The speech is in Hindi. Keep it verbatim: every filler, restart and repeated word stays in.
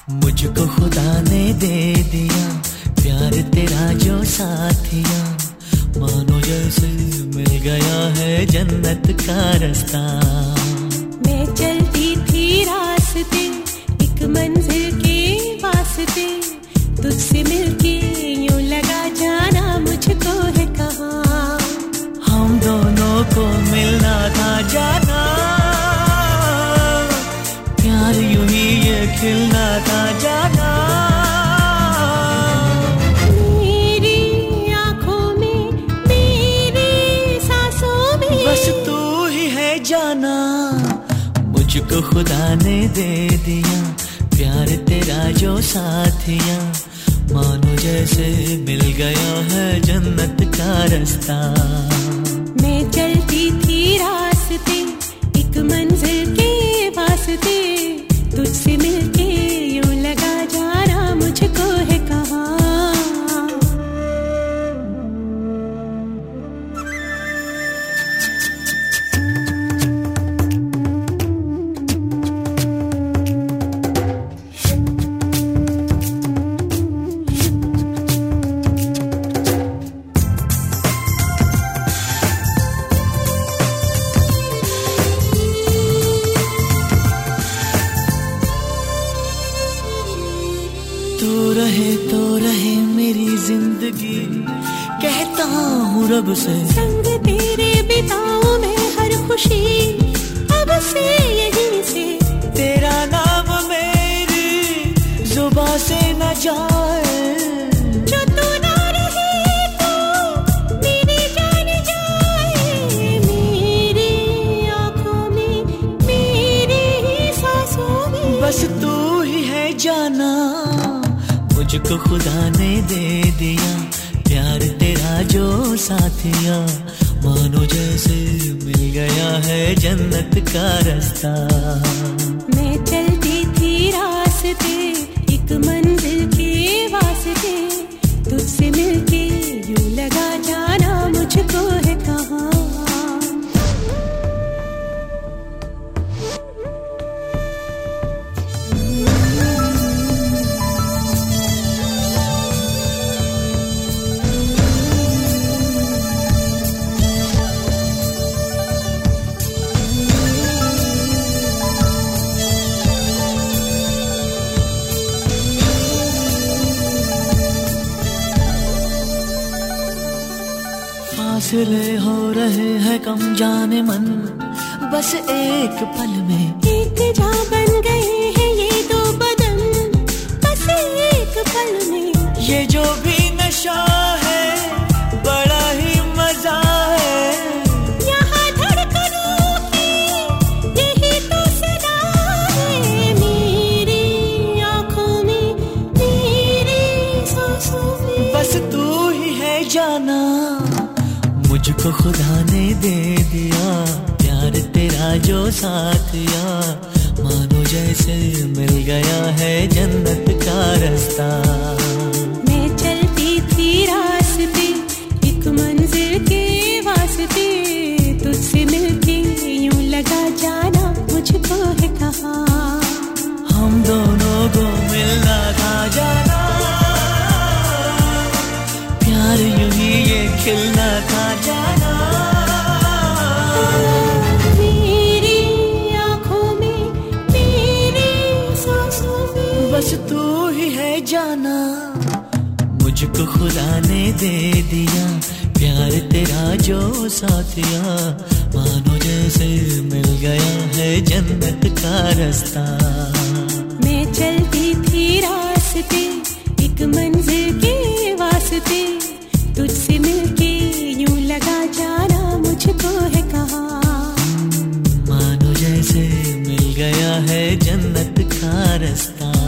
मुझको खुदा ने दे दिया प्यार तेरा जो साथिया, मानो जैसे मिल गया है जन्नत का रास्ता। मैं चलती थी रास्ते एक मंजिल के वास्ते, तुझसे मिलके यूं लगा जाना मुझको है कहाँ। हम दोनों को मिलना था जाना, प्यार यूं ही ये खिलना था जाना। मेरी आंखों में मेरी सांसों में बस तू ही है जाना। मुझको खुदा ने दे दिया प्यार तेरा जो साथिया, मानो जैसे मिल गया है जन्नत का रास्ता। मैं चलती थी रास्ते एक मंजिल के वास्ते, तुझसे मिलके यूं लगा जाना मुझको है कहाँ। तू रहे तो रहे मेरी जिंदगी, कहता हूँ रब से। संग तेरे बिताऊं मैं हर खुशी, अब से यहीं से तेरा नाम मेरी जुबां से न जाए, जो तू ना रहे तो मेरी जान जाए। मेरी आंखों में मेरी सांसों में बस तू ही है जाना। मुझको खुदा ने दे दिया प्यार तेरा जो साथिया, मानो जैसे मिल गया है जन्नत का रास्ता। मैं चलती थी रास्ते एक मंजिल के वास्ते, तुझसे मिलके यूं लगा जाना मुझको है कहाँ। फासले हो रहे हैं कम जाने मन, बस एक पल में एक जा बन गए हैं ये दो बदन, बस एक पल में। ये जो भी नशा है बड़ा ही मजा है, यहाँ धड़कनों की यही तो सदा है। मेरी आंखों में मेरी सांसों में बस तू ही है जाना। मुझको खुदा ने दे दिया प्यार तेरा जो साथिया, मानो जैसे मिल गया है जन्नत का रास्ता। मैं चलती थी रास्ते एक मंजिल के वास्ते, तुझसे मिलके यूं लगा जाना मुझको है कहाँ। हम दोनों को मिलना था जाना, प्यार यूं ही ये खिलना था जाना। मेरी आंखों में मेरी सांसों में बस तू ही है जाना। मुझको खुदा ने दे दिया प्यार तेरा जो साथिया, मानो जैसे मिल गया है जन्नत का रास्ता। मैं चलती थी रास्ते एक मंजिल के वास्ते, तुझसे मिलके यूं लगा जाना मुझको है कहाँ। मानो जैसे मिल गया है जन्नत का रास्ता।